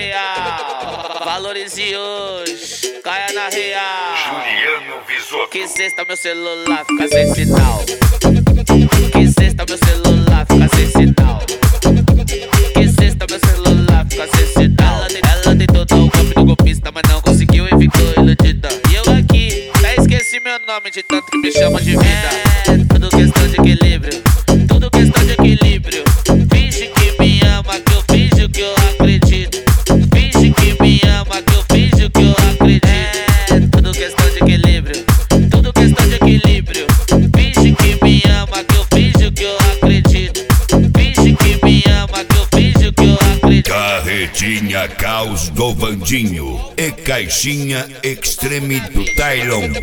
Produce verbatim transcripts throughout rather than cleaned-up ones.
real. Valorize hoje, caia na real. Juliano Visotto. Que sexta meu celular fica sem sinal. Que sexta meu celular fica sem sinal. Que sexta meu celular fica sem sinal. Ela, ela tentou dar o golpe do golpista, mas não conseguiu e ficou iludida. E eu aqui, até esqueci meu nome de tanto que me chamam de vida. É tudo questão de equilíbrio, tudo questão de equilíbrio. Finge que me ama, que eu finjo que eu acredito. Finge que me ama, que eu finjo que eu acredito. É tudo questão de equilíbrio, tudo questão de equilíbrio. Finge que me ama, que eu finjo que eu acredito. Finge que me ama, que eu finjo que eu acredito. Carretinha Caos do Vandinho e Caixinha Extreme do Tylon.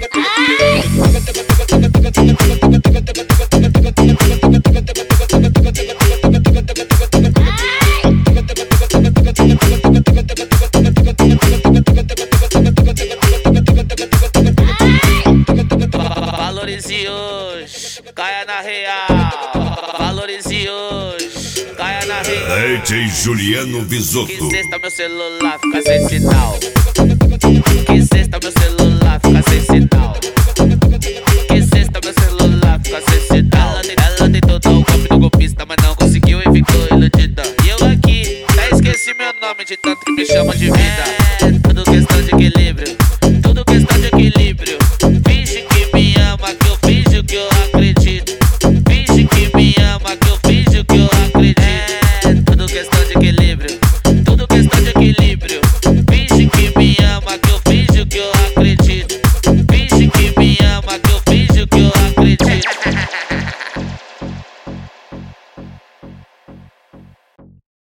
Valorize hoje, caia na real. Valorize hoje, caia na real. D J Juliano Que Visotto. sexta meu celular fica sem sinal. Que sexta meu celular fica sem sinal. Que sexta meu celular fica sem sinal. Ela, ela tentou dar o golpe do golpista, mas não conseguiu e ficou iludida. E eu aqui, até esqueci meu nome de tanto que me chamam de vida.